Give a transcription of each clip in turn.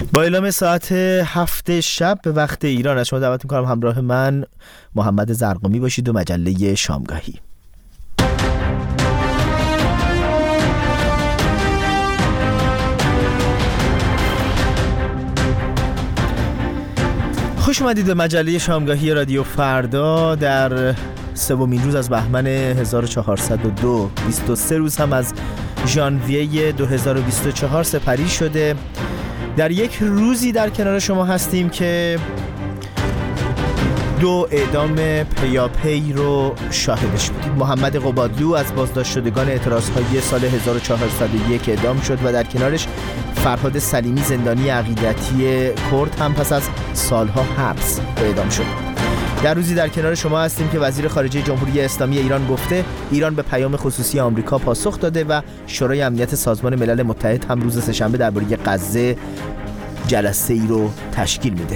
با اعلام ساعت 7 شب به وقت ایران از شما دعوت می‌کنم همراه من محمد زرقمی باشید و مجله شامگاهی. خوش اومدید به مجله شامگاهی رادیو فردا. در سومین روز از بهمن 1402 23 روز هم از ژانویه 2024 سپری شده. در یک روزی در کنار شما هستیم که 2 اعدام پیاپی رو شاهدش بودیم. محمد قبادلو از بازداشت شدگان اعتراضهای سال 1401 اعدام شد و در کنارش فرهاد سلیمی زندانی عقیدتی کرد هم پس از سالها حبس اعدام شد. در روزی در کنار شما هستیم که وزیر خارجه جمهوری اسلامی ایران گفته ایران به پیام خصوصی آمریکا پاسخ داده و شورای امنیت سازمان ملل متحد هم روز سه‌شنبه درباره غزه جلسه ای رو تشکیل میده.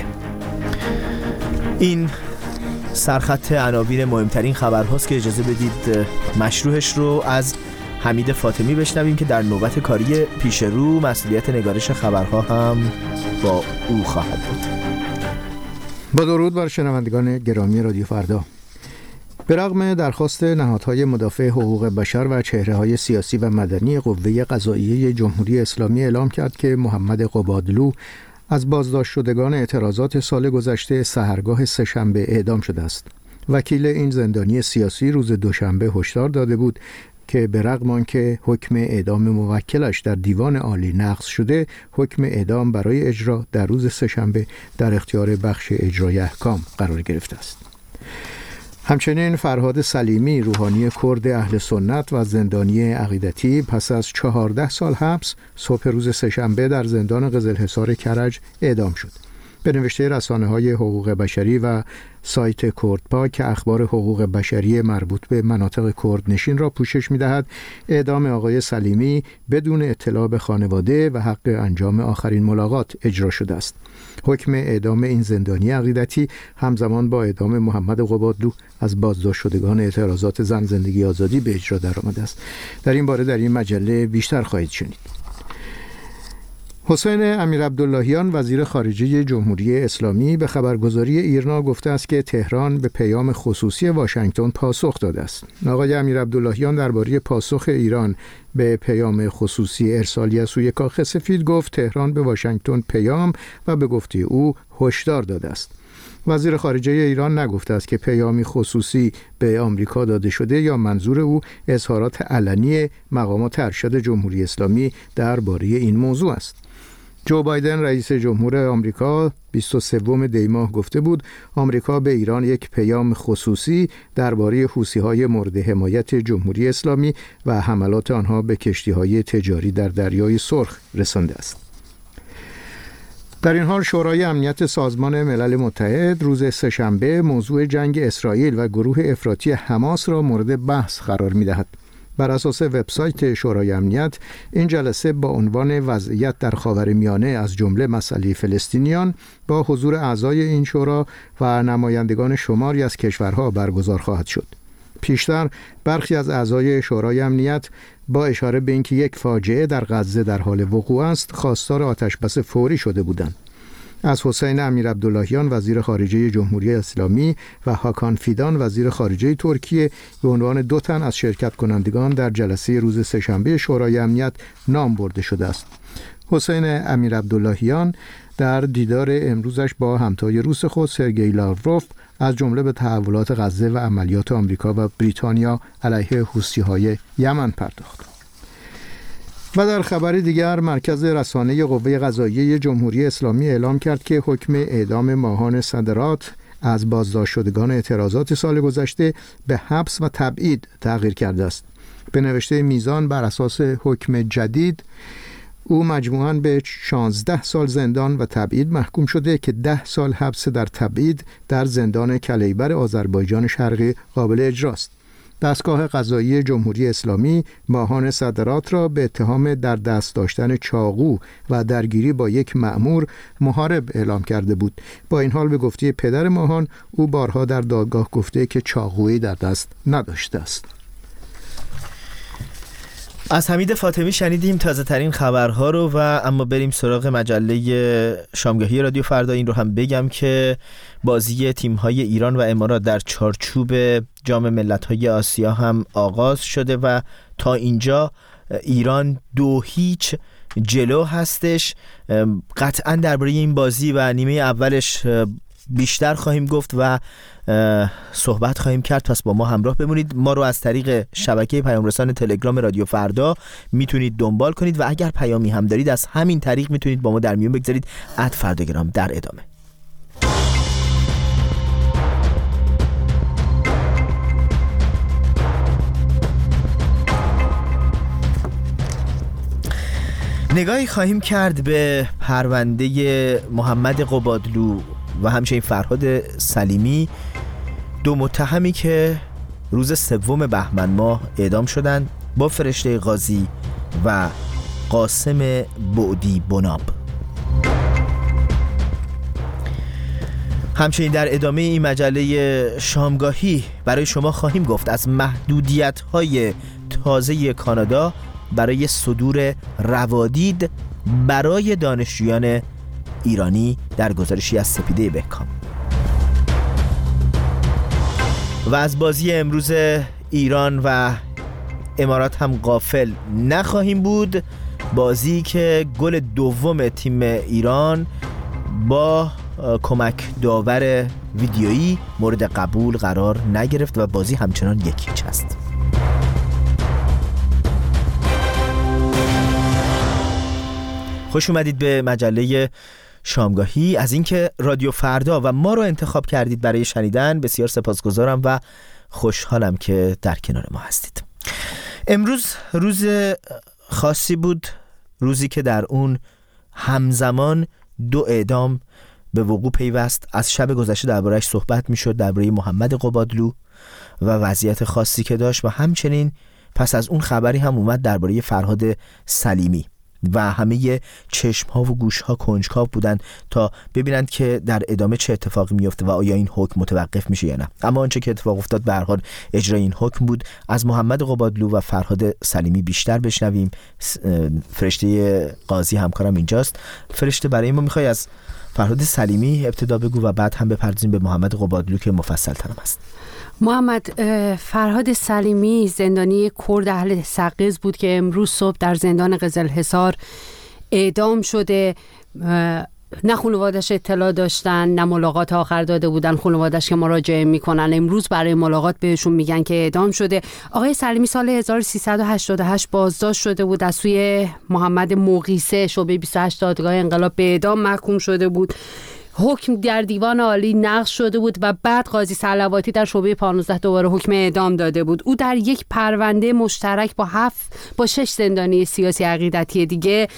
این سرخط عناوین مهمترین خبرهاست که اجازه بدید مشروحش رو از حمید فاطمی بشنویم که در نوبت کاری پیش رو مسئولیت نگارش خبرها هم با او خواهد بود. با درود بر شنوندگان گرامی رادیو فردا. به رغم درخواست نهادهای مدافع حقوق بشر و چهره‌های سیاسی و مدنی قوه قضاییه جمهوری اسلامی اعلام کرد که محمد قبادلو از بازداشت شدگان اعتراضات سال گذشته سحرگاه سه‌شنبه اعدام شده است. وکیل این زندانی سیاسی روز دوشنبه هشدار داده بود که به رغم آنکه حکم اعدام موکلش در دیوان عالی نقض شده، حکم اعدام برای اجرا در روز سه‌شنبه در اختیار بخش اجرای احکام قرار گرفته است. همچنین فرهاد سلیمی روحانی کرد اهل سنت و زندانی عقیدتی پس از 14 سال حبس صبح روز سه‌شنبه در زندان قزلحصار کرج اعدام شد. به نوشته رسانه‌های حقوق بشری و سایت کردپا که اخبار حقوق بشری مربوط به مناطق کردنشین را پوشش می‌دهد، اعدام آقای سلیمی بدون اطلاع به خانواده و حق انجام آخرین ملاقات اجرا شده است. حکم اعدام این زندانی عقیدتی همزمان با اعدام محمد قبادلو از بازداشت شدگان اعتراضات زن زندگی آزادی به اجرا درآمده است. در این باره در این مجله بیشتر خواهید شنید. حسین امیرعبداللهیان وزیر خارجه جمهوری اسلامی به خبرگزاری ایرنا گفته است که تهران به پیام خصوصی واشنگتن پاسخ داده است. آقای امیرعبداللهیان درباره پاسخ ایران به پیام خصوصی ارسالی از سوی کاخ سفید گفت تهران به واشنگتن پیام و به گفته او هشدار داده است. وزیر خارجه ایران نگفته است که پیامی خصوصی به آمریکا داده شده یا منظور او اظهارات علنی مقامات ارشد جمهوری اسلامی درباره این موضوع است. جو بایدن رئیس جمهور آمریکا 23 دی ماه گفته بود آمریکا به ایران یک پیام خصوصی درباره حوثی‌های مورد حمایت جمهوری اسلامی و حملات آنها به کشتی‌های تجاری در دریای سرخ رسانده است. در این حال شورای امنیت سازمان ملل متحد روز سه‌شنبه موضوع جنگ اسرائیل و گروه افراطی حماس را مورد بحث قرار می‌دهد. بر اساس وبسایت شورای امنیت این جلسه با عنوان وضعیت در خاورمیانه از جمله مسئله فلسطینیان با حضور اعضای این شورا و نمایندگان شماری از کشورها برگزار خواهد شد. پیشتر برخی از اعضای شورای امنیت با اشاره به اینکه یک فاجعه در غزه در حال وقوع است خواستار آتشبس فوری شده بودند. از حسین امیرعبداللهیان وزیر خارجه جمهوری اسلامی و هاکان فیدان وزیر خارجه ترکیه به عنوان 2 تن از شرکت کنندگان در جلسه روز سه‌شنبه شورای امنیت نام برده شده است. حسین امیرعبداللهیان در دیدار امروزش با همتای روس خود سرگئی لاوروف از جمله به تحولات غزه و عملیات آمریکا و بریتانیا علیه حوثی‌های یمن پرداخت. و در خبر دیگر مرکز رسانه قوه قضاییه جمهوری اسلامی اعلام کرد که حکم اعدام ماهان صدرات از بازداشت شدگان اعتراضات سال گذشته به حبس و تبعید تغییر کرده است. به نوشته میزان بر اساس حکم جدید او مجموعاً به 16 سال زندان و تبعید محکوم شده که 10 سال حبس در تبعید در زندان کلیبر آذربایجان شرقی قابل اجراست. دستگاه قضایی جمهوری اسلامی ماهان صدرات را به اتهام در دست داشتن چاقو و درگیری با یک مأمور محارب اعلام کرده بود. با این حال به گفته پدر ماهان او بارها در دادگاه گفته که چاقویی در دست نداشته است. از حمید فاطمی شنیدیم تازه ترین خبرها رو و اما بریم سراغ مجله شامگاهی رادیو فردا. این رو هم بگم که بازی تیم‌های ایران و امارات در چارچوب جام ملت‌های آسیا هم آغاز شده و تا اینجا ایران 2-0 جلو هستش. قطعا درباره این بازی و نیمه اولش بیشتر خواهیم گفت و صحبت خواهیم کرد، پس با ما همراه بمونید. ما رو از طریق شبکه پیامرسان تلگرام رادیو فردا میتونید دنبال کنید و اگر پیامی هم دارید از همین طریق میتونید با ما در میون بگذارید. @فرداگرام. در ادامه نگاهی خواهیم کرد به پرونده محمد قبادلو و همچنین فرهاد سلیمی، دو متهمی که روز 3 بهمن ماه اعدام شدند با فرشته قاضی و قاسم بعدی بناب. همچنین در ادامه این مجله شامگاهی برای شما خواهیم گفت از محدودیت‌های تازه کانادا برای صدور روادید برای دانشجویان ایرانی در گزارشی از سپیده بهکام. و از بازی امروز ایران و امارات هم غافل نخواهیم بود، بازی که گل دوم تیم ایران با کمک داور ویدیویی مورد قبول قرار نگرفت و بازی همچنان 1-0 است. خوش اومدید به مجله شامگاهی. از اینکه رادیو فردا و ما رو انتخاب کردید برای شنیدن بسیار سپاسگزارم و خوشحالم که در کنار ما هستید. امروز روز خاصی بود، روزی که در اون همزمان 2 اعدام به وقوع پیوست. از شب گذشته درباره‌اش صحبت می‌شد، درباره محمد قبادلو و وضعیت خاصی که داشت و همچنین پس از اون خبری هم اومد درباره فرهاد سلیمی و همه چشم‌ها و گوش‌ها کنجکاو بودن تا ببینند که در ادامه چه اتفاقی میفته و آیا این حکم متوقف میشه یا نه. اما آنچه که اتفاق افتاد به هر حال اجرای این حکم بود. از محمد قبادلو و فرهاد سلیمی بیشتر بشنویم. فرشته قاضی همکارم اینجاست. فرشته، برای ما میخوای از فرهاد سلیمی ابتدا بگو و بعد هم بپردازیم به محمد قبادلو که مفصل ترم است. محمد فرهاد سلیمی زندانی کرد اهل سقز بود که امروز صبح در زندان قزلحصار اعدام شده. نه خانواده‌اش اطلاع داشتن، نه ملاقات آخر داده بودن خانواده‌اش که مراجعه میکنن. امروز برای ملاقات بهشون میگن که اعدام شده. آقای سلیمی سال 1388 بازداشت شده بود، از سوی محمد مقیسه شعبه 28 دادگاه انقلاب به اعدام محکوم شده بود. حکم در دیوان عالی نقض شده بود و بعد قاضی صلواتی در شعبه 15 دوباره حکم اعدام داده بود. او در یک پرونده مشترک با 6 زندانی سیاسی عقیدتی دیگه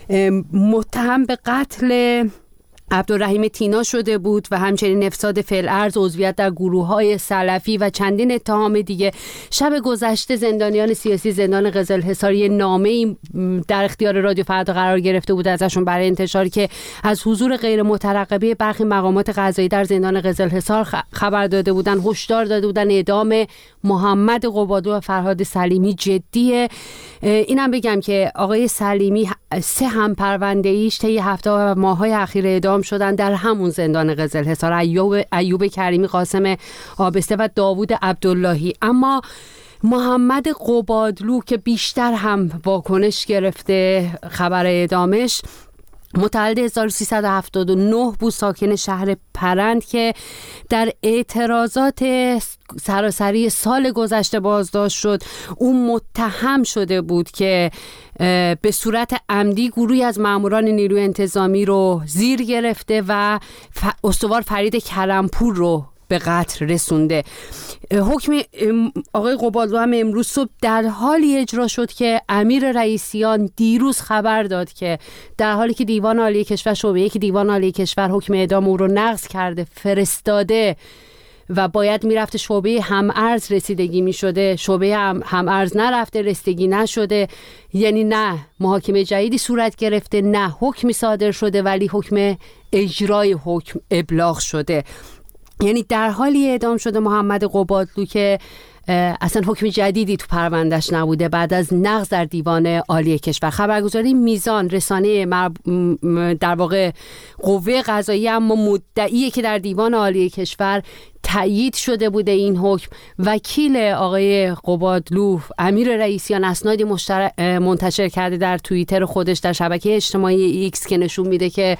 متهم به قتل عبدالرحیم تینا شده بود و همچنین افساد فی‌الارض، عضویت در گروه‌های سلفی و چندین اتهام دیگه. شب گذشته زندانیان سیاسی زندان قزلحصار یه نامه‌ای در اختیار رادیو فردا قرار گرفته بود ازشون برای انتشار که از حضور غیر مترقبه برخی مقامات قضایی در زندان قزلحصار خبر داده بودن، هشدار داده بودن اعدام محمد قبادلو و فرهاد سلیمی جدیه. اینم بگم که آقای سلیمی 3 هم پرونده‌ایش طی هفته و ماه‌های اخیر اعدام شدن در همون زندان قزلحصار: ایوب کریمی، قاسم آبسته و داوود عبداللهی. اما محمد قبادلو که بیشتر هم واکنش گرفته خبر اعدامش، متولد 1379 بود، ساکن شهر پرند که در اعتراضات سراسری سال گذشته بازداشت شد. او متهم شده بود که به صورت عمدی گروهی از ماموران نیروی انتظامی رو زیر گرفته و استوار فرید کرمپور رو به قتل رسونده. حکم آقای قبادلو هم امروز صبح در حالی اجرا شد که امیر رئیسیان دیروز خبر داد که در حالی که دیوان عالی کشور شعبه 1 دیوان عالی کشور حکم اعدام او رو نقض کرده فرستاده و باید میرفته شعبه هم‌ارز رسیدگی میشده، شعبه هم‌ارز نرفته، رسیدگی نشده. یعنی نه محاکمه جدیدی صورت گرفته، نه حکمی صادر شده، ولی حکم اجرای حکم ابلاغ شده. یعنی در حالی اعدام شده محمد قبادلو که اصلا حکم جدیدی تو پروندهش نبوده بعد از نقض در دیوان عالی کشور. خبرگزاری میزان رسانه در واقع قوه قضاییه اما مدعیه که در دیوان عالی کشور تأیید شده بوده این حکم. وکیل آقای قبادلو امیر رئیسیان اسنادی منتشر کرده در توییتر خودش در شبکه اجتماعی ایکس که نشون میده که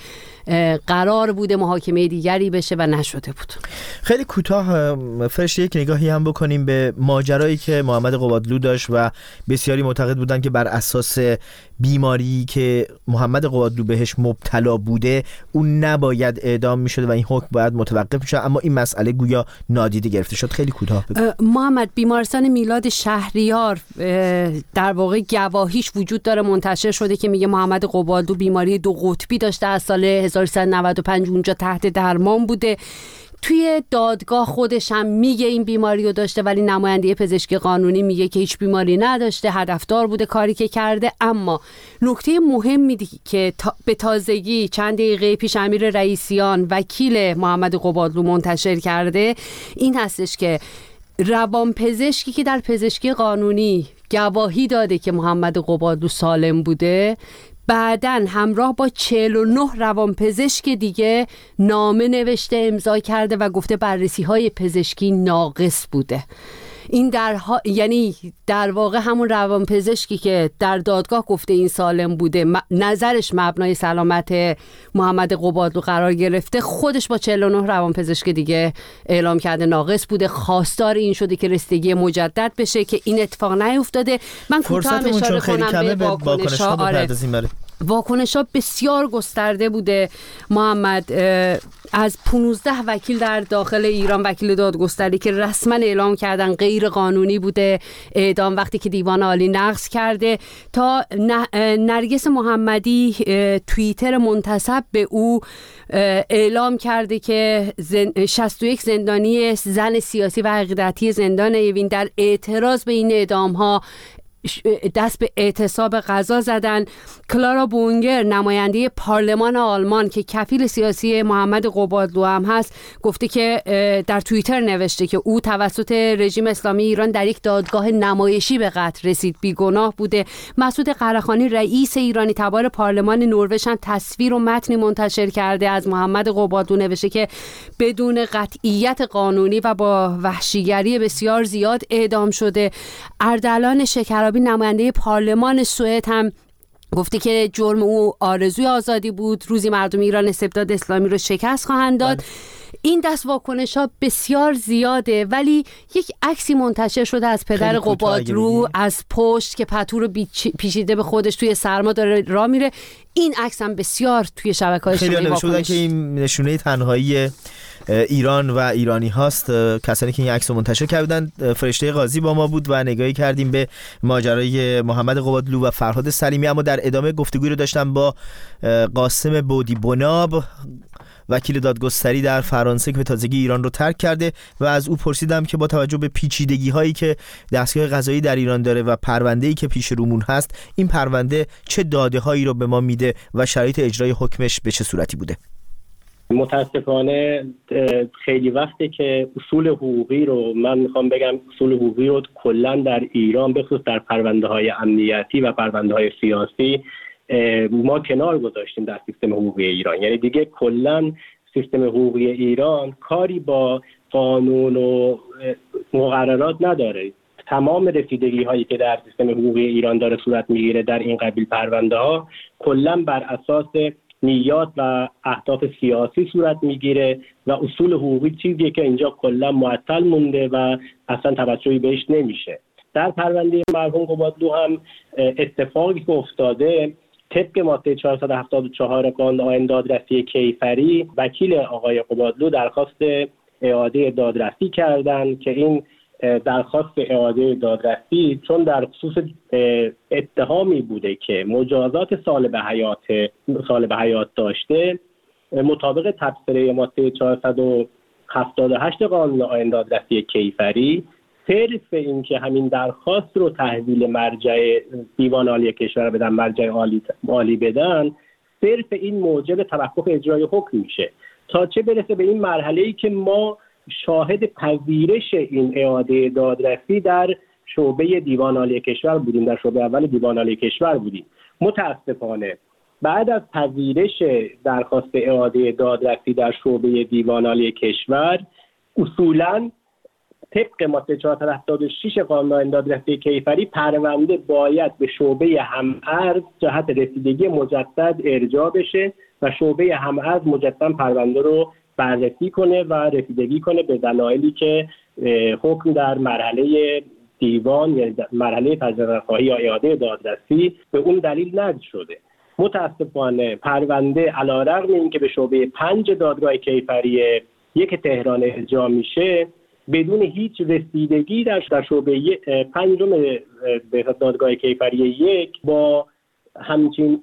قرار بوده محاکمه دیگری بشه و نشده بود. خیلی کوتاه فرشته یک نگاهی هم بکنیم به ماجرایی که محمد قبادلو داشت و بسیاری معتقد بودن که بر اساس بیماری که محمد قبادلو بهش مبتلا بوده اون نباید اعدام میشد و این حکم باید متوقف میشد، اما این مسئله گویا نادیده گرفته شد. خیلی کوتاه بگو. محمد، بیمارستان میلاد شهریار در واقع گواهیش وجود داره، منتشر شده که میگه محمد قبادلو بیماری 2 قطبی داشته، از سال 1395 اونجا تحت درمان بوده. توی دادگاه خودش هم میگه این بیماری رو داشته، ولی نماینده پزشکی قانونی میگه که هیچ بیماری نداشته، هدفدار بوده کاری که کرده. اما نکته مهمی که به تازگی چند دقیقه پیش امیر رئیسیان وکیل محمد قبادلو منتشر کرده این هستش که روانپزشکی که در پزشکی قانونی گواهی داده که محمد قبادلو سالم بوده، بعدن همراه با 49 روانپزشک دیگه نامه نوشته امضا کرده و گفته بررسی‌های پزشکی ناقص بوده. این یعنی در واقع همون روانپزشکی که در دادگاه گفته این سالم بوده، نظرش مبنای سلامت محمد قبادلو قرار گرفته، خودش با 49 روانپزشک دیگه اعلام کرده ناقص بوده. خواستار این شده که رسیدگی مجدد بشه که این اتفاق نیفتاده. من کوتاه اشاره کنم به واکنش‌ها. واکنش‌ها بسیار گسترده بوده محمد. از 15 وکیل در داخل ایران، وکیل دادگستری که رسما اعلام کردن غیر قانونی بوده اعدام وقتی که دیوان عالی نقض کرده، تا نرگس محمدی توییتر منتسب به او اعلام کرده که 61 زندانی زن سیاسی و عقیدتی زندان اوین در اعتراض به این اعدام‌ها دست به اعتصاب غذا زدن. کلارا بونگر نماینده پارلمان آلمان که کفیل سیاسی محمد قبادلو هم هست گفته که در توییتر نوشته که او توسط رژیم اسلامی ایران در یک دادگاه نمایشی به قتل رسید، بیگناه بوده. مسعود قرهخانی رئیس ایرانی تبار پارلمان نروژ هم تصویر و متنی منتشر کرده از محمد قبادلو، نوشته که بدون قطعیت قانونی و با وحشیگری بسیار زیاد اعدام شده. اردلان شکرابی نماینده پارلمان سوئد هم گفته که جرم او آرزوی آزادی بود، روزی مردم ایران استبداد اسلامی رو شکست خواهند داد. این دست واکنش‌ها بسیار زیاده، ولی یک عکسی منتشر شده از پدر قبادلو از پشت که پتو رو پیچیده به خودش توی سرما داره راه میره. این عکس هم بسیار توی شبکه‌های اجتماعی واکنش که این نشونه تنهایی ایران و ایرانی هاست. کسانی که این عکس رو منتشر کردن، فرشته قاضی با ما بود و نگاهی کردیم به ماجرای محمد قبادلو و فرهاد سلیمی. اما در ادامه گفتگوی رو داشتم با قاسم بودی بناب، وکیل دادگستری در فرانسه که به تازگی ایران رو ترک کرده، و از او پرسیدم که با توجه به پیچیدگی هایی که دستگاه قضایی در ایران داره و پرونده‌ای که پیش رومون هست، این پرونده چه داده هایی رو به ما میده و شرایط اجرای حکمش به چه صورتی بوده؟ متاسفانه خیلی وقته که اصول حقوقی رو، من میخوام بگم اصول حقوقی رو کلا در ایران به خصوص در پرونده‌های امنیتی و پرونده‌های سیاسی ما کنار گذاشتیم در سیستم حقوقی ایران. یعنی دیگه کلا سیستم حقوقی ایران کاری با قانون و مقررات نداره. تمام رسیدگی هایی که در سیستم حقوقی ایران داره صورت میگیره در این قبیل پرونده ها کلا بر اساس نیات و اهداف سیاسی صورت میگیره و اصول حقوقی چیزیه که اینجا کلا معطل مونده و اصلا توجهی بهش نمیشه. در پرونده مرحوم قبادلو هم اتفاقی که افتاده، طبق ماده 474 قانون آیین دادرسی کیفری، وکیل آقای قبادلو درخواست اعاده دادرسی کردن که این درخواست اعاده دادرسی چون در خصوص اتهامی بوده که مجازات سال به حیات داشته، مطابق تبصره ماده 478 قانون آیین دادرسی کیفری، صرف این که همین درخواست رو تحویل مرجع دیوان عالی کشور بدن، مرجع عالی بدن، صرف این موجب توقف اجرای حکم میشه، تا چه برسه به این مرحله‌ای که ما شاهد پذیرش این اعاده دادرسی در شعبه دیوان عالی کشور بودیم، در شعبه اول دیوان عالی کشور بودیم. متاسفانه بعد از پذیرش درخواست اعاده دادرسی در شعبه دیوان عالی کشور، اصولاً طبق ماده 476 قانون دادرسی کیفری پرونده باید به شعبه هم‌ارز جهت رسیدگی مجدد ارجاع بشه و شعبه هم‌ارز مجدد پرونده رو بررسی کنه و رسیدگی کنه به دلایلی که حکم در مرحله دیوان یا مرحله تجدیدخواهی یا اعاده دادرسی به اون دلیل نقض شده. متاسفانه پرونده علیرغم اینکه به شعبه 5 دادگاه کیفری یک تهران ارجاع میشه، بدون هیچ رسیدگی در شعبه 5 به دادگاه کیفری 1 با همچین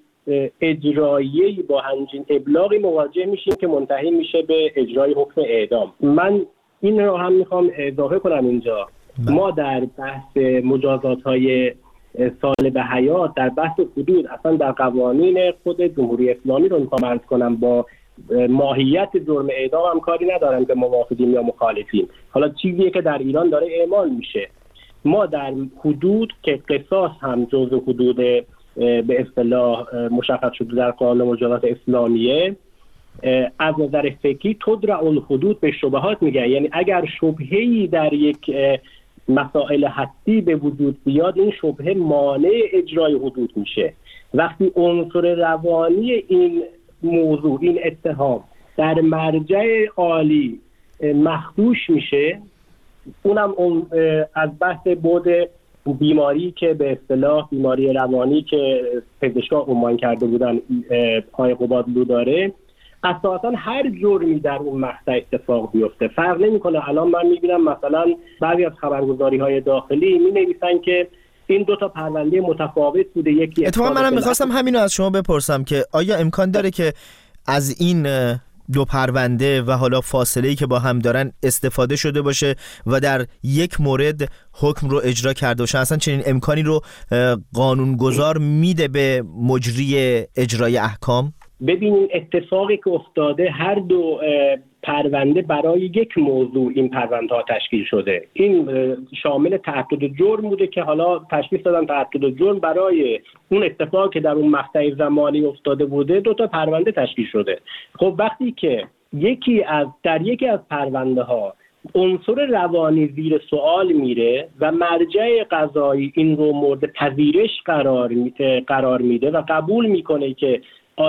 اجرایی، با همچین ابلاغی مواجه میشیم که منتهی میشه به اجرای حکم اعدام. من این رو هم میخوام اضافه کنم اینجا. ما در بحث مجازات‌های سال به حیات، در بحث حدود، اصلا در قوانین خود جمهوری اسلامی رو میخوام عرض کنم، با ماهیت جرم اعدام هم کاری ندارم که موافقیم یا مخالفیم. حالا چیزیه که در ایران داره اعمال میشه. ما در حدود که قصاص هم جزء حدود به اصطلاح مشخص شده در قانون مجازات اسلامیه، از نظر فقهی تدرع الحدود به شبهات میگه. یعنی اگر شبهه‌ای در یک مسائل حدی به وجود بیاد، این شبهه مانع اجرای حدود میشه. وقتی عنصر روانی این موضوع، این اتهام در مرجع عالی مخدوش میشه، اونم از بحث بعد بیماری که به اصطلاح بیماری روانی که پزشکان عنوان کرده بودن آقای قبادلو داره، اساسا هر جرمی در اون مقطع اتفاق بیفته فرق نمیکنه. الان من میبینم مثلا بعضی از خبرگزاری‌های داخلی مینویسن که این 2 تا پرونده متفاوت بوده. یکی اتفاقا منم میخواستم همینو از شما بپرسم که آیا امکان داره که از این 2 پرونده و حالا فاصله‌ای که با هم دارن استفاده شده باشه و در یک مورد حکم رو اجرا کرده باشه؟ اصلا چنین امکانی رو قانونگذار میده به مجری اجرای احکام؟ ببینید اتفاقی که افتاده، هر 2 پرونده برای یک موضوع این پرونده ها تشکیل شده. این شامل تعدد جرم بوده که حالا تشخیص دادن تعدد جرم برای اون اتفاقی که در اون مقطع زمانی افتاده بوده 2 تا پرونده تشکیل شده. خب وقتی که در یکی از پرونده ها عنصر روانی زیر سوال میره و مرجع قضایی این رو مورد پذیرش قرار میده و قبول میکنه که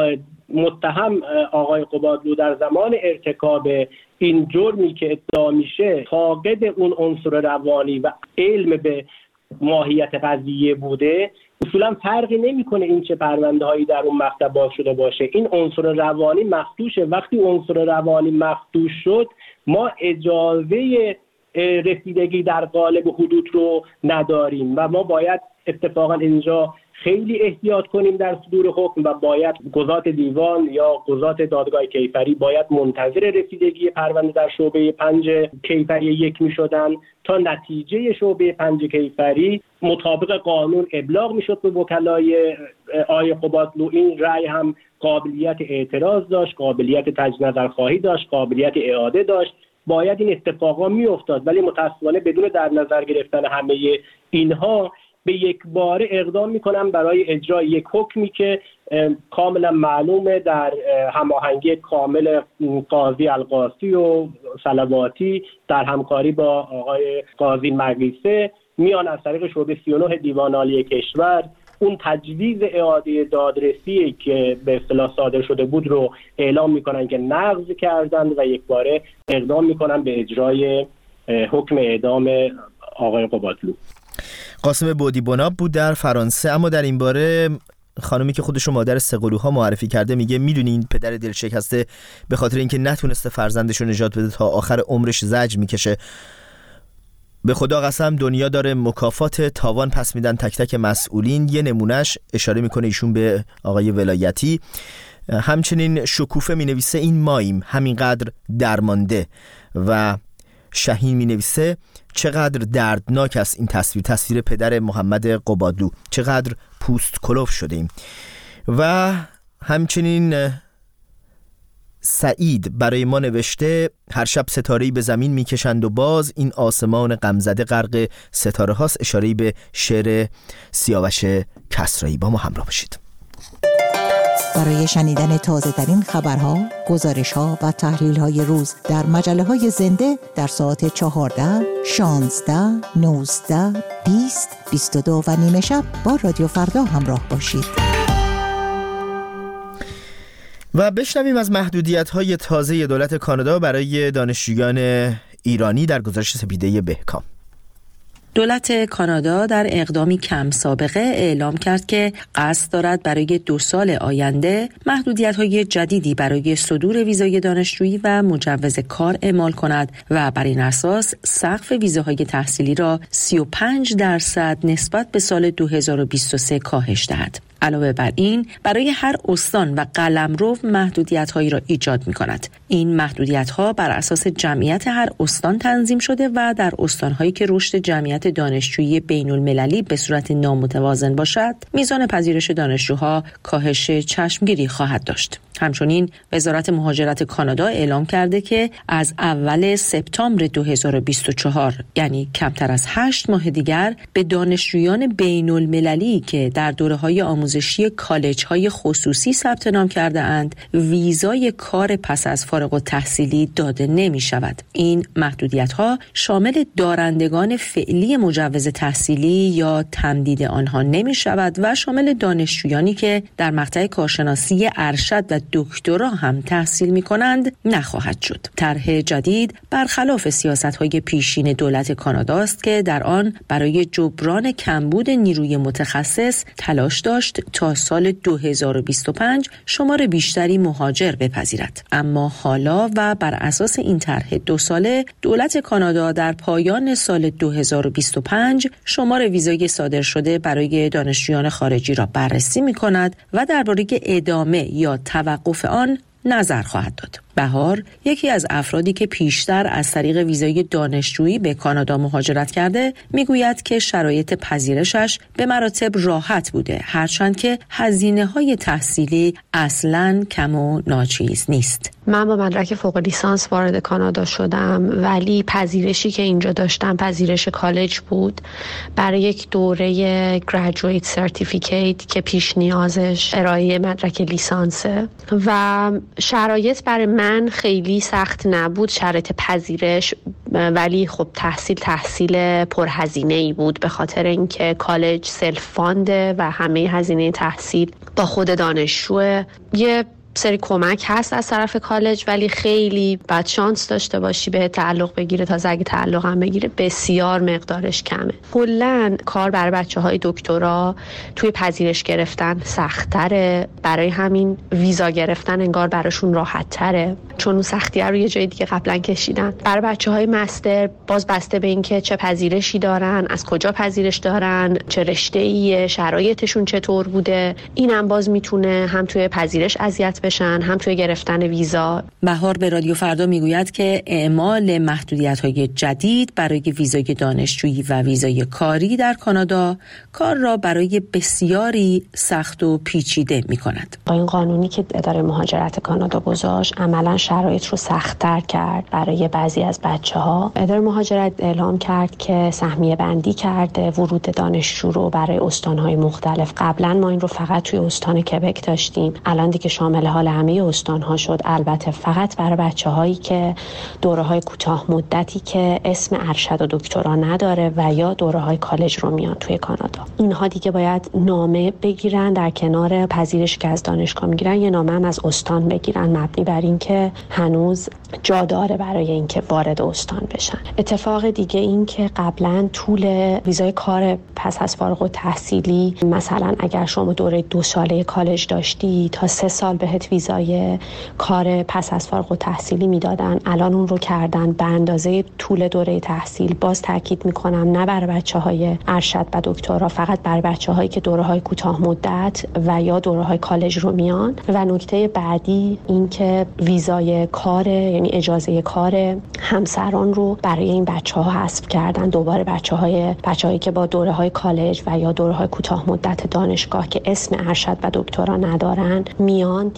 متهم آقای قبادلو در زمان ارتکاب این جرمی که ادعا میشه فاقد اون عنصر روانی و علم به ماهیت قضیه بوده، اصولا فرقی نمیکنه این چه پرونده هایی در اون مقطع باز شده باشه، این عنصر روانی مخدوشه. وقتی عنصر روانی مخدوش شد، ما اجازه رسیدگی در قالب حدود رو نداریم و ما باید اتفاقا اینجا خیلی احتیاط کنیم در صدور حکم و باید قضات دیوان یا قضات دادگاه کیفری باید منتظر رسیدگی پرونده در شعبه 5 کیفری 1 میشدن تا نتیجه شعبه 5 کیفری مطابق قانون ابلاغ میشد به وکلای آقای قبادلو. این رأی هم قابلیت اعتراض داشت، قابلیت تجدید نظرخواهی داشت، قابلیت اعاده داشت. باید این اتفاقا میافتاد، ولی متاسفانه بدون در نظر گرفتن همه اینها به یک بار اقدام میکنم برای اجرای یک حکمی که کاملا معلومه در هماهنگی کامل قاضی القاسی و صلواتی در همکاری با آقای قاضی مقیسه میان از طریق شعبه 39 دیوان عالی کشور اون تجویز اعاده دادرسی که به اصطلاح صادر شده بود رو اعلام میکنن که نقض کردن و یک باره اقدام میکنن به اجرای حکم اعدام آقای قبادلو. قاسم بودیبناب بود در فرانسه. اما در این باره خانمی که خودش رو مادر 3 قلوها معرفی کرده میگه میدونین پدر دلشکسته به خاطر اینکه نتونسته فرزندش رو نجات بده تا آخر عمرش زجر میکشه. به خدا قسم دنیا داره مکافات تاوان پس میدن تک تک مسئولین. یه نمونهش اشاره میکنه ایشون به آقای ولایتی. همچنین شکوفه مینویسه این ماییم همینقدر درمانده و شهین مینویسه چقدر دردناک است این تصویر پدر محمد قبادلو، چقدر پوست کلوف شده ایم. و همچنین سعید برای ما نوشته هر شب ستاره‌ای به زمین میکشند و باز این آسمان غمزده غرق ستاره هاست. اشاره‌ای به شعر سیاوش کسرایی. با ما همراه باشید. برای شنیدن تازه ترین خبرها، گزارش‌ها و تحلیل‌های روز در مجله‌های زنده در ساعت 14، 16، 19، 20، 22 و نیمه شب با رادیو فردا همراه باشید. و بشنویم از محدودیت‌های تازه دولت کانادا برای دانشجویان ایرانی در گزارش سپیده بهکام. دولت کانادا در اقدامی کم سابقه اعلام کرد که قصد دارد برای 2 سال آینده محدودیت‌های جدیدی برای صدور ویزای دانشجویی و مجوز کار اعمال کند و بر این اساس سقف ویزاهای تحصیلی را 35% نسبت به سال 2023 کاهش دهد. علاوه بر این برای هر استان و قلمرو محدودیت‌هایی را ایجاد می‌کند. این محدودیت‌ها بر اساس جمعیت هر استان تنظیم شده و در استان‌هایی که رشد جمعیت دانشجویی بین‌المللی به صورت نامتوازن باشد، میزان پذیرش دانشجوها کاهش چشمگیری خواهد داشت. همچنین وزارت مهاجرت کانادا اعلام کرده که از اول سپتامبر 2024 یعنی کمتر از 8 ماه دیگر به دانشجویان بین‌المللی که در دوره‌های آموزشی کالج‌های خصوصی ثبت نام کرده اند ویزای کار پس از فارغ التحصیلی داده نمی‌شود. این محدودیت‌ها شامل دارندگان فعلی مجوز تحصیلی یا تمدید آنها نمی‌شود و شامل دانشجویانی که در مقطع کارشناسی ارشد و دکترا هم تحصیل می‌کنند نخواهد شد. طرح جدید برخلاف سیاست‌های پیشین دولت کانادا است که در آن برای جبران کمبود نیروی متخصص تلاش داشت تا سال 2025 شمار بیشتری مهاجر بپذیرد. اما حالا و بر اساس این طرح 2 ساله دولت کانادا در پایان سال 2025 شمار ویزای صادر شده برای دانشجویان خارجی را بررسی می‌کند و درباره ادامه یا توقف آن نظر خواهد داد. بهار یکی از افرادی که پیشتر از طریق ویزای دانشجویی به کانادا مهاجرت کرده میگوید که شرایط پذیرشش به مراتب راحت بوده، هرچند که هزینه‌های تحصیلی اصلاً کم و ناچیز نیست. من با مدرک فوق لیسانس وارد کانادا شدم، ولی پذیرشی که اینجا داشتم پذیرش کالج بود برای یک دوره گریجویت سرتیفیکیت که پیش نیازش ارائه مدرک لیسانسه و شرایط برای من خیلی سخت نبود شرایط پذیرش، ولی خب تحصیل پرهزینه‌ای بود به خاطر اینکه کالج سلف فانده و همه هزینه تحصیل با خود دانشجوه. یه سری کمک هست از طرف کالج ولی خیلی باید شانس داشته باشی به تعلق بگیره، تا اگه تعلق هم بگیره بسیار مقدارش کمه. کلاً کار برای بچه‌های دکترا توی پذیرش گرفتن سخت‌تره، برای همین ویزا گرفتن انگار براشون راحت‌تره چون اون سختیه رو یه جای دیگه قبلا کشیدن. برای بچه‌های مستر باز بسته به اینکه چه پذیرشی دارن، از کجا پذیرش دارن، چه رشته‌ای، شرایطشون چطور بوده، اینم باز میتونه هم توی پذیرش اذیت بشن هم توی گرفتن ویزا. بهار به رادیو فردا میگوید که اعمال محدودیت‌های جدید برای ویزای دانشجویی و ویزای کاری در کانادا کار را برای بسیاری سخت و پیچیده می‌کند. با این قانونی که اداره مهاجرت کانادا گذاشت عملاً شرایط رو سخت‌تر کرد برای بعضی از بچه‌ها. اداره مهاجرت اعلام کرد که سهمیه بندی کرده ورود دانشجو رو برای استان‌های مختلف. قبلا ما این رو فقط توی استان کبک داشتیم، الان دیگه شامل حال همه استان‌ها شد، البته فقط برای بچه‌هایی که دوره‌های کوتاه مدتی که اسم ارشد و دکترا نداره و یا دوره‌های کالج رو میان توی کانادا. اینها دیگه باید نامه بگیرن در کنار پذیرش که از دانشگاه میگیرن، یه نامه هم از استان بگیرن مبنی بر اینکه هنوز جا داره برای اینکه وارد استان بشن. اتفاق دیگه این که قبلا طول ویزای کار پس از فارغ التحصیلی، مثلا اگر شما دوره 2 ساله کالج داشتی تا 3 سال بهت ویزای کار پس از فارغ التحصیلی میدادن، الان اون رو کردن به اندازه طول دوره تحصیل. باز تاکید میکنم نه برای بچه‌های ارشد و دکترا، فقط برای بچه‌هایی که دوره‌های کوتاه مدت و یا دوره‌های کالج رو میان. و نکته بعدی این که ویزای کار یعنی اجازه کار همسران رو برای این بچه‌ها حذف کردن. دوباره بچه‌هایی که با دوره‌های کالج و یا دوره‌های کوتاه مدت دانشگاه که اسم ارشد و دکترا ندارن میان،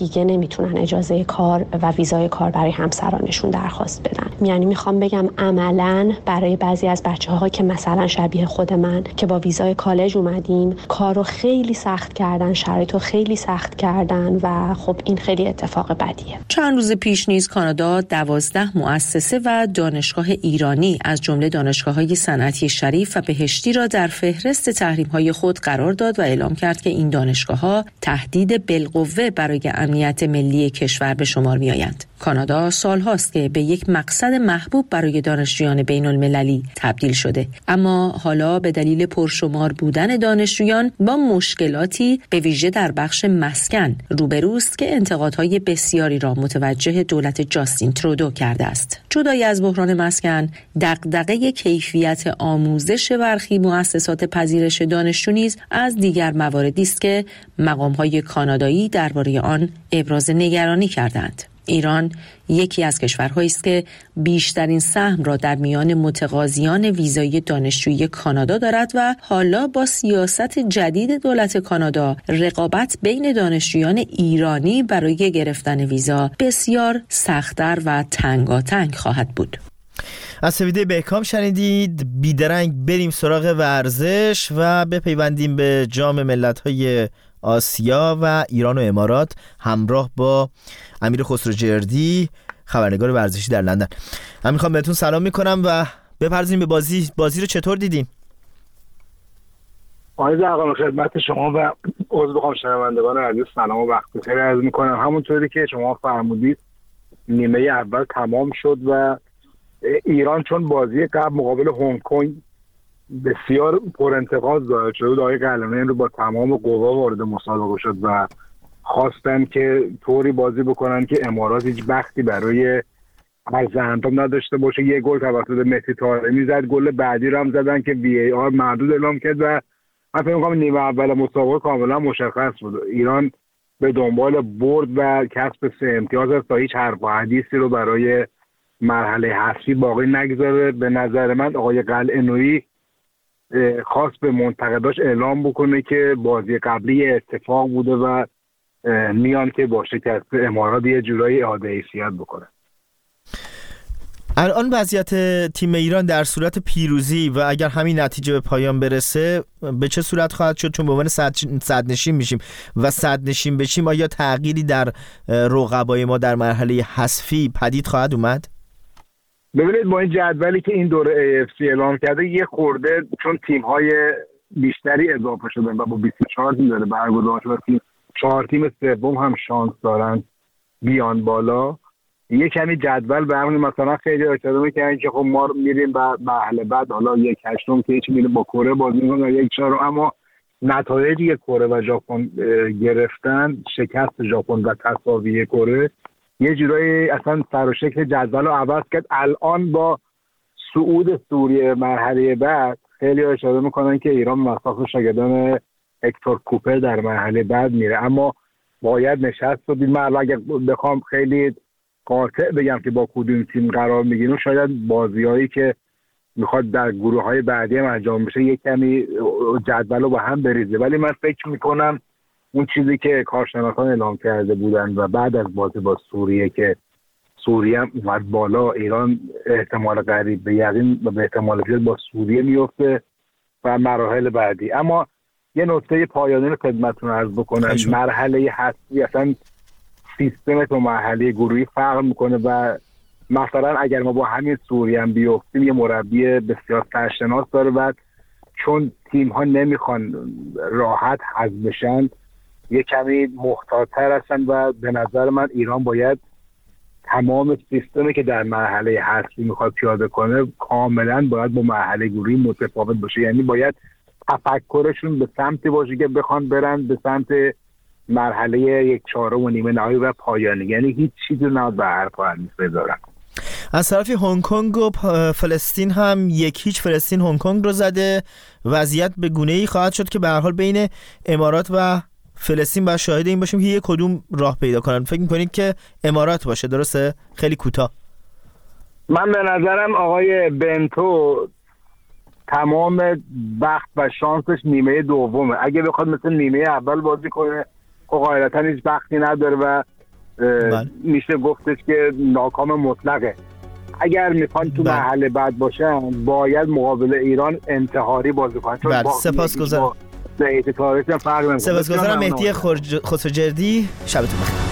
دیگه نمیتونن اجازه کار و ویزای کار برای همسرانشون درخواست بدن. یعنی میخوام بگم عملاً برای بعضی از بچه‌ها که مثلا شبیه خود من که با ویزای کالج اومدیم کارو خیلی سخت کردن، شرایطو خیلی سخت کردن و خب این خیلی اتفاق بدیه. چند روز پیش نیز کانادا 12 مؤسسه و دانشگاه ایرانی از جمله دانشگاه‌های صنعتی شریف و بهشتی را در فهرست تحریم‌های خود قرار داد و اعلام کرد که این دانشگاه‌ها تهدید بالقوه برای امنیت ملی کشور به شمار می‌آیند. کانادا سال‌هاست که به یک مقصد محبوب برای دانشجویان بین‌المللی تبدیل شده، اما حالا به دلیل پرشمار بودن دانشجویان با مشکلاتی به ویژه در بخش مسکن روبروست که انتقادهای بسیاری را متوجه دولت جاستین ترودو کرده است. جدای از بحران مسکن، دغدغه کیفیت آموزش برخی مؤسسات پذیرش دانشجو نیز از دیگر مواردی است که مقام‌های کانادایی درباره آن ابراز نگرانی کردند. ایران یکی از کشورهایی است که بیشترین سهم را در میان متقاضیان ویزای دانشجویی کانادا دارد و حالا با سیاست جدید دولت کانادا رقابت بین دانشجویان ایرانی برای گرفتن ویزا بسیار سخت‌تر و تنگاتنگ خواهد بود. از سویده بهکام شنیدید. بیدرنگ بریم سراغ ورزش و بپیوندیم به جام ملت‌های آسیا و ایران و امارات همراه با امیر خسروجردی، خبرنگار ورزشی در لندن. من میخوام بهتون سلام میکنم و بپردازیم به بازی رو چطور دیدین؟ آقای زرقامی خدمت شما و عضو بخوام شنوندگان عزیز سلام و وقت بخیر عرض میکنم. همونطوری که شما فرمودید نیمه اول تمام شد و ایران چون بازی قبل مقابل هنگ کنگ بسیار پر انتقاد ظاهر شد، آقای قلمرو رو با تمام قوا وارد مسابقه شد و خواستن که طوری بازی بکنن که امارات هیچ بختی برای عرض انجام نداشته باشه. یه گل توسط مهدی طارمی زد، گل بعدی رو هم زدن که VAR محدود اعلام کرد و من فکر می‌کنم نیمه اول مسابقه کاملا مشخص بود ایران به دنبال برد و کسب 3 امتیاز است تا هیچ حرف و حدیثی رو برای مرحله حذفی باقی نگذاره. به نظر من آقای قلعه‌نویی خواست به منتقداش اعلام بکنه که بازی قبلی اتفاق بوده و میان که با شکست امارات یه جورایی اعاده حیثیت بکنه. الان وضعیت تیم ایران در صورت پیروزی و اگر همین نتیجه به پایان برسه به چه صورت خواهد شد؟ چون به عنوان صدرنشین میشیم و صدرنشین بشیم آیا تغییری در رقبای ما در مرحله حذفی پدید خواهد اومد؟ ببینید با این جدولی که این دوره AFC اعلام کرده یه خورده چون تیم‌های بیشتری اضافه شدن و با 24 تیم داره برگزار شده، 4 تیم سوم هم شانس دارن بیان بالا. یه کمی جدول برمونی مثلا خیلی اشاره می‌کنن که خب ما میریم به مرحله بعد حالا 1/8 که هیچ میریم با کره بازی می‌کنیم 1/4، اما نتایجی که کره و ژاپن گرفتن، شکست ژاپن و تساوی کره یه جورایی اصلا سر و شکل جدول رو عوض کرد. الان با صعود سوریه مرحله بعد خیلی اشاره میکنن که ایران مصاف شاگردان هکتور کوپر در مرحله بعد میره، اما باید نشست و دید. من اگر بخوام خیلی قاطع بگم که با کدوم تیم قرار میگیریم شاید بازیایی که میخواد در گروه های بعدی هم انجام بشه یک کمی جدول رو با هم بریزه، ولی من فکر میکنم اون چیزی که کارشناسان اعلام کرده بودن و بعد از بازی با سوریه که سوریه هم اومد بالا، ایران احتمال قریب به یقین و به احتمال زیاد با سوریه میفته و مراحل بعدی. اما یه نکته پایانی رو خدمتتون عرض بکنم، مرحله حذفی اصلا سیستم تو مرحله گروهی فرق میکنه و مثلا اگر ما با همین سوریه هم بیفتیم یه مربی بسیار سرشناس داره و چون تیم ها نمیخوان راحت حذف بشن یه کمی محتاط‌تر هستن و به نظر من ایران باید تمام سیستمی که در مرحله حذفی میخواد پیاده کنه کاملا باید با مرحله گروهی متفاوت باشه، یعنی باید تفکرشون به سمتی باشه که بخوان برن به سمت مرحله 1/4 و نیمه نهایی و پایانی، یعنی هیچ چیزی نباید به حرف و حدیث بذارن. از طرف هنگ کنگ و فلسطین هم 1-0 فلسطین هنگ کنگ رو زده. وضعیت به گونه‌ای خواهد شد که به هر حال بین امارات و فلسطین باید شاهد این باشیم که یک کدوم راه پیدا کنن. فکر می‌کنید که امارات باشه؟ درسته؟ خیلی کوتاه. من به نظرم آقای بنتو تمام بخت و شانسش نیمه دومه. اگه بخواد مثل نیمه اول بازی کنه قاعدتاً هیچ بختی نداره و میشه گفتش که ناکام مطلقه. اگر میخوان تو مرحله بعد باشن باید مقابل ایران انتحاری بازی کنن. سپاسگزارم. سپاسگزارم مهدی خسروجردی. شبتون بخیر.